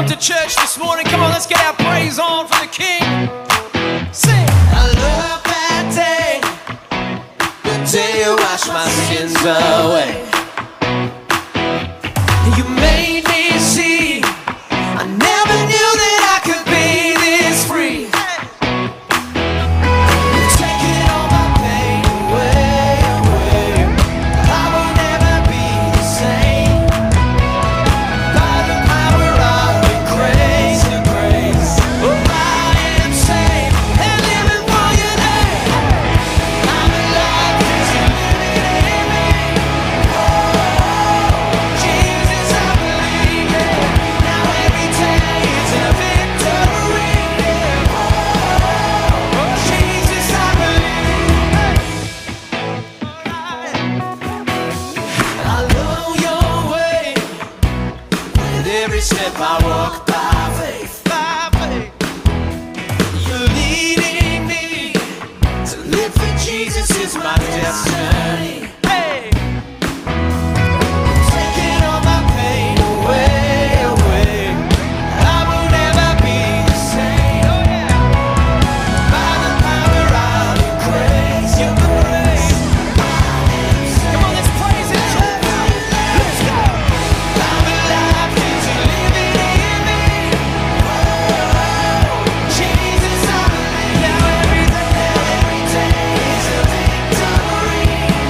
welcome to church this morning. Come on, let's get our praise on for the King. Sing. I love that day, the day you washed my sins away. You made me see, I never knew that I could be this free. You've taken all my pain away, away. I will never be the same. By the power of your grace, your grace. Oh, I am saved and living for your name. I'm alive 'cause you're living in me. Jesus, I believe it. Now every day is a victory. Oh, Jesus, I believe. I know your way. With every step I walk by faith, by faith. You're leading me to live for Jesus is my destiny. Hey, taking all my pain away, away. I will never be the same. Oh yeah. By the power of your grace, your grace. Come on, let's praise it. Let's go. I'm alive 'cause you're living in me. Jesus, I believe. Now every day is a victory.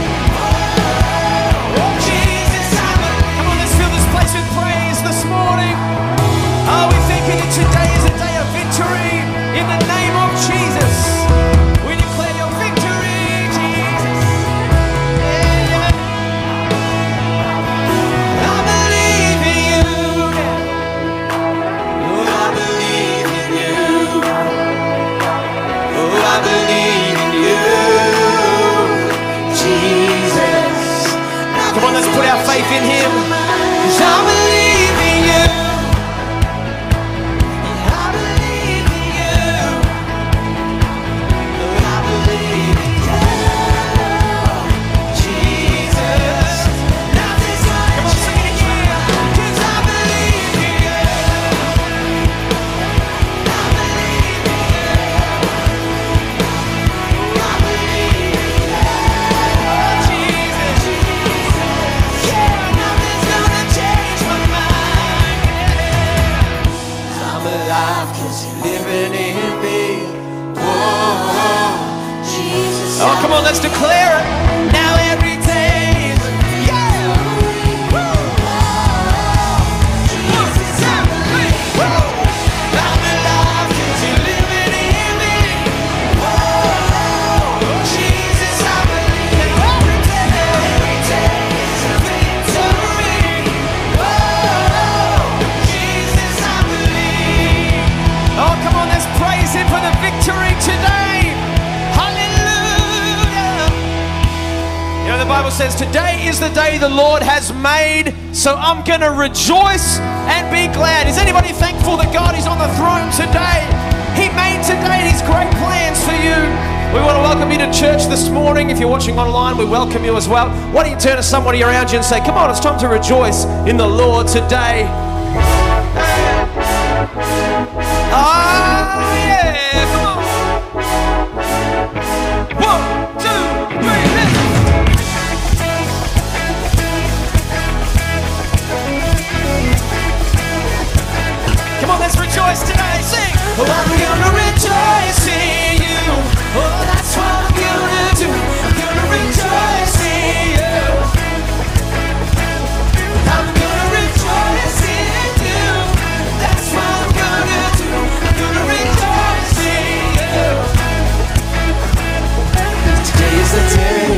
Jesus, I believe. Come on, let's fill this place with praise this morning. Are we thinking that today is a day of victory in the name of Jesus? We declare your victory, Jesus. Yeah. I believe in you. Oh, I believe in you. Oh, I believe in you, Jesus. Come on, let's put our faith in Him. 'Cause I believe in you. I believe in you. Oh, I believe in you, Jesus. Nothing's gonna change my mind. 'Cause I believe in you. I believe in you. Oh, I believe in you, Jesus. Yeah, nothing's gonna change my mind. Yeah. I'm alive 'cause you're living in me. Whoa, Jesus. Oh, come on, let's declare it. Now every day is a Jesus, I believe. I'm alive 'cause you're living in me. Whoa, Jesus, I believe. Every day is a victory. Whoa, Jesus, I believe. Oh, come on, let's praise Him for the victory today. Hallelujah. You know, the Bible says today is the day the Lord has made, so I'm going to rejoice and be glad. Is anybody thankful that God is on the throne today? He made today His great plans for you. We want to welcome you to church this morning. If you're watching online, we welcome you as well. Why don't you turn to somebody around you and say, come on, it's time to rejoice in the Lord today. Oh, yeah, come on. 1, 2, 3, let's go. Come on, let's rejoice today. Sing. Oh, I'm gonna rejoice in you. Oh, that's what I'm gonna do. I'm gonna rejoice in you. I'm gonna rejoice in you. That's what I'm gonna do. I'm gonna rejoice in you. Today is the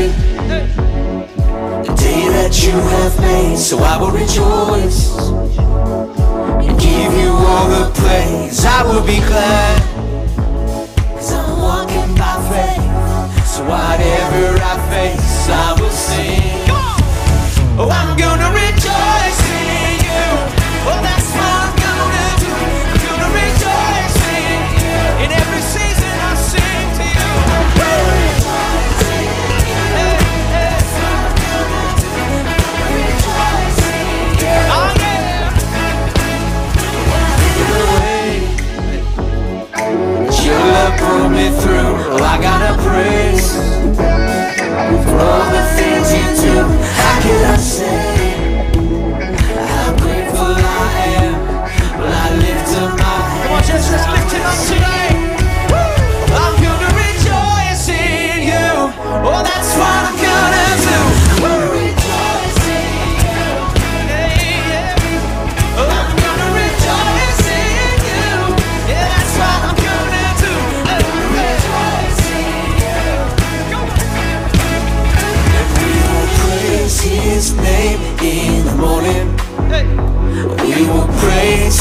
day that you have made. So I will rejoice and give you all the praise. I will be glad, 'cause I'm walking by faith. So whatever I face, I will sing. Oh, I'm gonna rejoice in you. Oh, that's what I'm gonna do. I'm gonna rejoice in you. In every season I sing to you. Rejoice in you. That's what I'm gonna do. I'm gonna rejoice in you. Oh, yeah.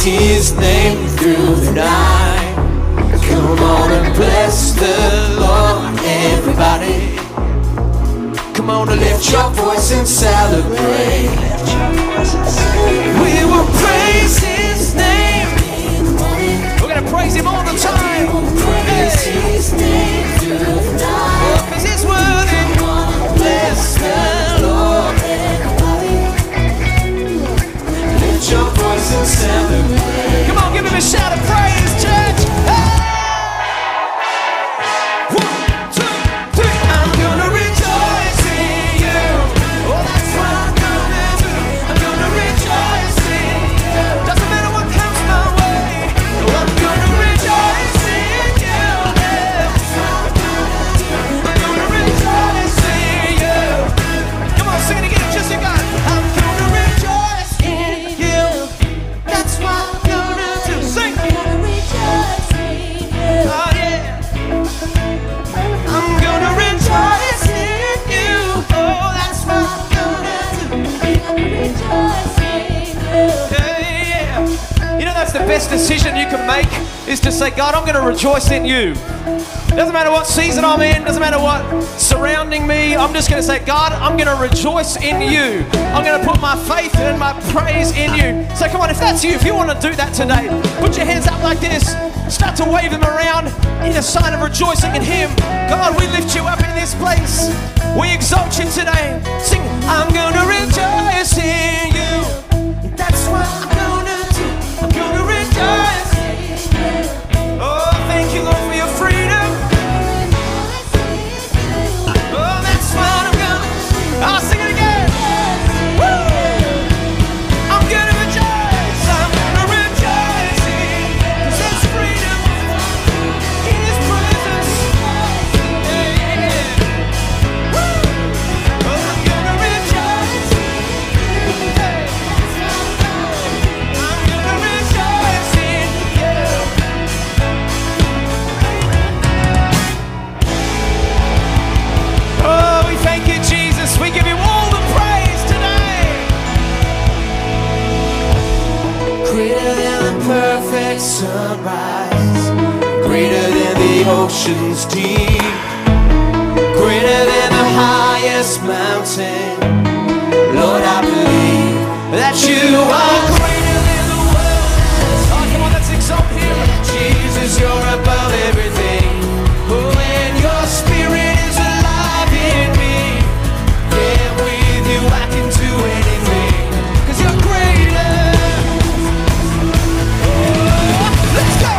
His name through the night. Come on and bless the Lord, everybody. Come on and lift your voice and celebrate. We will praise His name. We're going to praise Him all the time. Praise His name through the night. Because He's worthy. Come on and bless the Lord, everybody. Lift your voice and celebrate. Come on, give Him a shout of praise, church. Hey! 1, 2, 3. I'm gonna rejoice in You. Oh, that's what I'm gonna do. I'm gonna rejoice in You. Doesn't matter what comes my way. Oh, I'm gonna rejoice in You. I'm gonna rejoice in You. Come on, sing it again, just you got it. I'm gonna rejoice in You. That's what I'm gonna do. Sing. Oh yeah. I'm gonna rejoice in You. Oh, that's what I'm gonna do. Yeah. You know that's the best decision you can make, is to say, God, I'm gonna rejoice in You. Doesn't matter what season I'm in, doesn't matter what surrounding me, I'm just gonna say, God, I'm gonna rejoice in You. I'm gonna put my faith and my praise in You. So come on, if that's you, if you want to do that today, put your hands up like this, start to wave them around in a sign of rejoicing in Him. God, we lift You up in this place. We exalt You today. Sing, I'm gonna rejoice in You. That's what I'm gonna do. I'm gonna rejoice. Oh, thank You, Lord, for Your freedom. Oh, that's what I'm gonna. I'll sing it again. Woo! I'm gonna rejoice. I'm gonna rejoice in You. 'Cause there's freedom in His presence. Yeah. Woo! Oh, I'm gonna rejoice. Hey. I'm gonna rejoice in You. Oh, we thank You, Jesus. We give You all the praise today. Greater than the perfect sunrise, greater than the ocean's deep, greater than the highest mountain. Lord, I believe that You are greater than the world. Oh, come on, let's exalt Him. Jesus, You're above everything. Oh, and Your Spirit is alive in me. Yeah, with You I can do anything. 'Cause You're greater. Oh, let's go.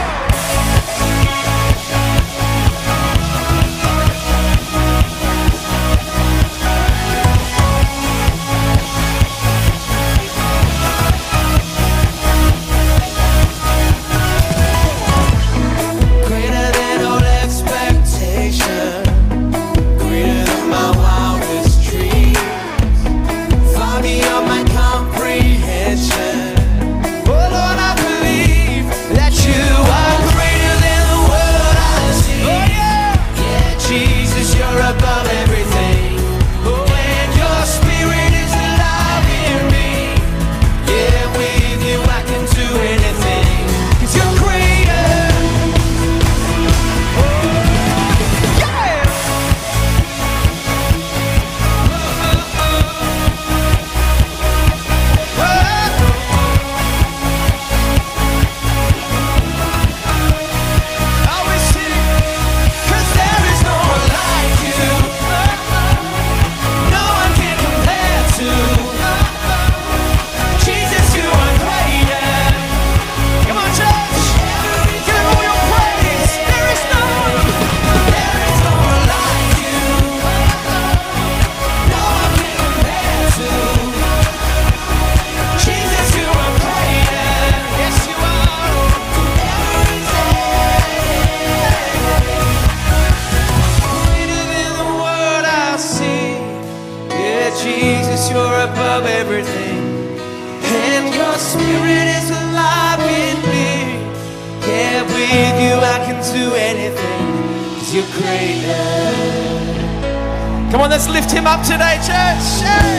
Greater than all expectation, greater than my wildest dreams, far beyond my comprehension. Oh Lord, I believe that You are greater than the world I see. Oh, yeah. Yeah, Jesus, You're above everything. Oh, and Your Spirit is alive in me. Yeah, with You I can do anything. 'Cause You're greater. Yeah. I will sing, 'cause there is no one like You. No one can compare to Jesus. You are greater. Come on, church. Give Him all your praise. There is no one. There is no one like You. No one can compare to Jesus. You are greater. Yes, You are. Greater than the world I see. Yeah, Jesus, You're above everything. And Your Spirit is alive in me. Yeah, with You I can do anything. 'Cause You're greater. Come on, let's lift Him up today, church. Yeah.